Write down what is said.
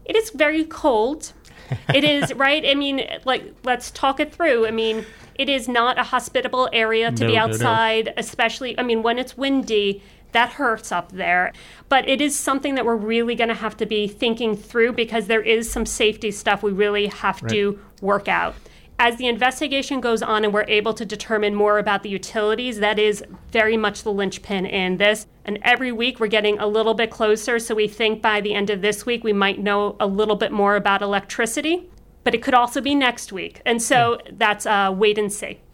It is very cold. It is, right? I mean, like, let's talk it through. I mean, it is not a hospitable area to be outside, especially, I mean, when it's windy, that hurts up there. But it is something that we're really going to have to be thinking through because there is some safety stuff we really have to work out. As the investigation goes on and we're able to determine more about the utilities, that is very much the linchpin in this. And every week we're getting a little bit closer. So we think by the end of this week, we might know a little bit more about electricity. But it could also be next week. And so that's wait and see.